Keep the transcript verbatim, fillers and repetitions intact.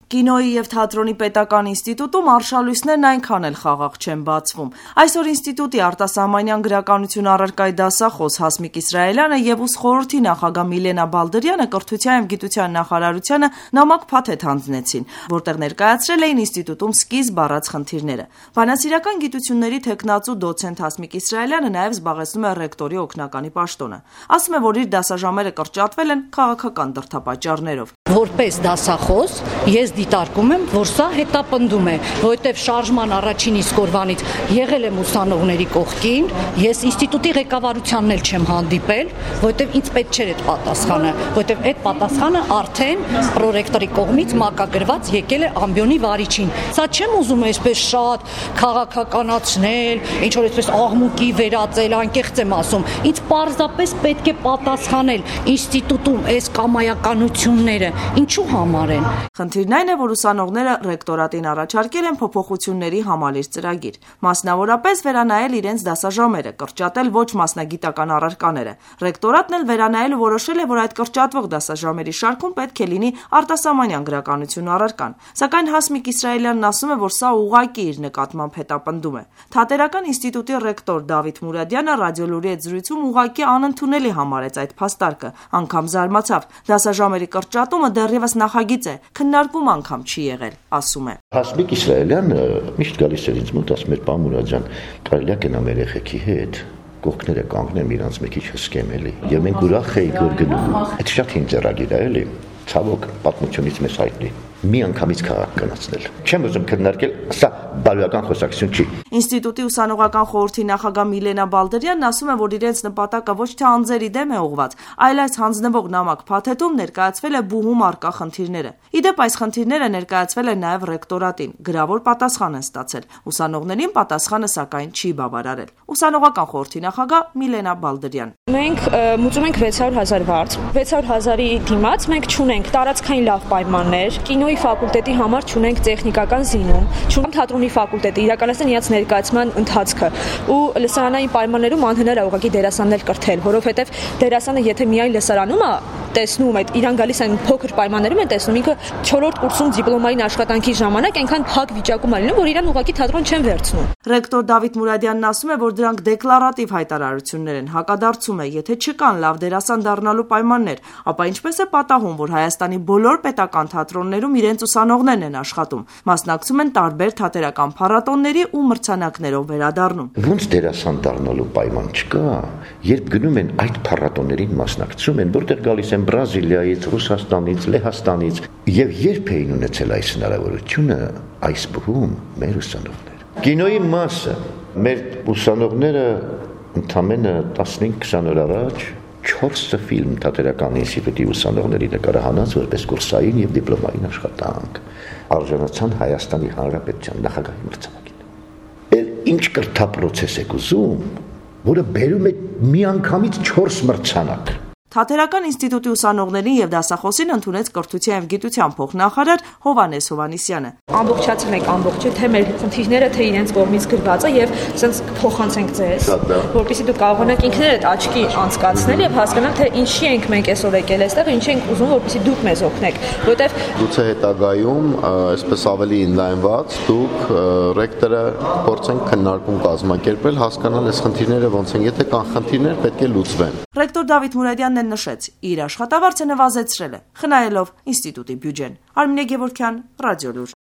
Կինոյի և թատրոնի պետական ինստիտուտում արշալույսներն այնքան էլ խաղաղ չեն բացվում։ Այսօր ինստիտուտի արտասահմանյան գրականություն առարկայի դասախոս Հասմիկ Իսրայելյանը և ուսուցչական խորհրդի նախագահ Միլենա Բալդրյանը կրթության և գիտության նախարարությանը նամակ փաթեթ հանձնեցին, որտեղ ներկայացրել էին ինստիտուտում սկիզբ առած խնդիրները։ Բանասիրական գիտությունների թեկնածու դոցենտ Հասմիկ Իսրայելյանը նաև զբաղեցնում է ռեկտորի օգնականի պաշտոնը։ Ասում է, որ իր դասաժամերը կրճատվել են քաղաքական դրդապատճառներով։ Որպես դասախոս ես դիտարկում եմ, որ սա հետապնդում է, որովհետև շարժման առաջին իսկ օրվանից եղել եմ ուսանողների կողքին, ես ինստիտուտի ղեկավարությանն էլ չեմ հանդիպել, որովհետև ինձ պետք չէր այդ պատասխանը, որովհետև այդ պատասխանը արդեն պրոռեկտորի կողմից մակագրված եկել է ամբիոնի վարիչին։ Սա չեմ ուզում այսպես շատ քաղաքականացնել, ինչ որ այսպես աղմուկի վերածել, անկեղծ եմ ասում։ Ինձ պարզապես պետք է պատասխանել ինստիտուտում այս կամայականությունները ինչու համար են։ Խնդիրն այն է, որ ուսանողները ռեկտորատին առաջարկել են փոփոխությունների համալիր ծրագիր, մասնավորապես վերանայել իրենց դասաժամերը, կրճատել ոչ մասնագիտական առարկաները։ Ռեկտորատն էլ վերանայել ու որոշել է, որ այդ կրճատվող դասաժամերի շարքում պետք է լինի արտասահմանյան գրականություն առարկան։ Սակայն Հասմիկ Իսրայելյանն ասում է, որ սա ուղղակի իր նկատմամբ հետապնդում է։ Թատերական ինստիտուտի ռեկտոր Դավիթ Մուրադյանը ռադիոլուրի հետ զրույցում ուղղակի անընդունելի համարեց այդ փաստարկը, անգամ զարմացավ։ Դասաժամերի կրճատումը դեռևս նախագիծ է, քննարկում անգամ չի եղել, ասում է։ Հասմիկ Իսրայելյանը միշտ գալիս էր ինձ մոտ, ասում էր՝ «Պարոն Մուրադյան, կարելի է գնամ երեխեքի հետ, կողքները կանգնեմ, իրանց մի քիչ հսկեմ էլի»։ Եվ մենք ուրախ էինք որ գնում։ Այդ շատ հին ձեռագիր է էլի, ցավոք պատմությունից մեզ հայտնի։ Մի անգամից քաղաքականացնել։ Չեմ ուզում քննարկել, սա բարոյական խոսակցություն չի։ Ինստիտուտի ուսանողական խորհրդի նախագահ Միլենա Բալդրյանն ասում է, որ իրենց նպատակը ոչ թե անձերի դեմ է ուղղված, այլ այս հանձնվող նամակ փաթեթում ներկայացվել է բուհում առկա խնդիրները։ Իդեպ այս խնդիրները ներկայացվել են նաև ռեկտորատին, գրավոր պատասխան են ստացել։ Ուսանողներին պատասխանը սակայն չի բավարարել։ Ուսանողական խորհրդի նախագահ Միլենա Բալդրյան։ Մենք մուծում ենք վեց հարյուր հազար վարձ։ վեց հարյուր հազարի դիմաց մենք չունենք տարածքային լավ պայմաններ, կինոյի ֆակուլտետի համար չունենք տեխնիկական զինում, չունենք թատրոնի ֆակուլտետը իրականացնել իրաց ներկայացման ընթացքը ու լսարանային պայմաններում անհնար է ուղղակի դերասաններ կրթել, որովհետև դերասանը եթե միայն լսարանում է տեսնում այդ իրան գալիս են փոքր պայմաններում են տեսնում ինքը չորրորդ կուրսում դիպլոմային աշխատանքի ժամանակ այնքան փակ վիճակում է լինում, որ իրան ուղղակի թատրոն չեն վերցնում։ Ռեկտոր Դավիթ Մուրադյանն ասում է, որ դրանք դեկլարատիվ հայտարարություններ են, հակադարձում է, եթե չկան լավ դերասան դառնալու պայմաններ, ապա ինչպես է պատահում, որ Հայաստանի բոլոր պետական թատրոններում իրենց ուսանողներն են աշխատում, մասնակցում են տարբեր թատերական փառատոների ու մրցանակներով վերադառնում։ Ոնց դերասան դառնալու պայման չկա, երբ գնում են այդ փառատոներին մասնակցում են, որտեղ գալիս են Բրազիլիայից, Ռուսաստանից, Լեհաստանից, եւ երբ էին ունեցել այս հնարավորությունը այս բուհում մեր ուսանողները։ Կինոյի մասը մեր ուսանողները ընդամենը տասնհինգ քսան օր առաջ չորս ֆիլմ թատերական ինստիտուտի ուսանողների նկարահանած որպես կուրսային եւ դիպլոմային աշխատանք արժանացան Հայաստանի Հանրապետության նախագահի մրցանակին։ Էլ ինչ կրթապրոցես եք ուզում, որը բերում է միանգամից չորս մրցանակ։ Թատերական ինստիտուտի ուսանողներին եւ դասախոսին ընդունեց կրթության եւ գիտության փոխնախարար Հովհաննես Հովհաննիսյանը։ Ամբողջացել ենք ամբողջը, թե մեր խնդիրները, թե իրենց կողմից գրվածը եւ ասենց փոխանցենք ձեզ, որպեսզի դուք կարողանաք ինքներդ աչքի անցկացնել եւ հասկանալ, թե ինչի ենք մենք այսօր եկել այստեղ, ինչ ենք ուզում, որպեսզի դուք մեզ օգնեք, որտեվ գուցե հետագայում այսպես ավելի ինլայնված դուք ռեկտորը փորձենք քննարկում կազմակերպել, հասկանալ այս խնդիրները ոնց են, եթե կան խնդիրներ, պետք է լուծվեն։ Ռեկտոր Դավիթ Մուրադյանն էլ նշեց, իր աշխատավարձը նվազեցրել է, խնայելով ինստիտուտի բյուջեն։ Արմինե Գևորգյան, Ռադիոլուր։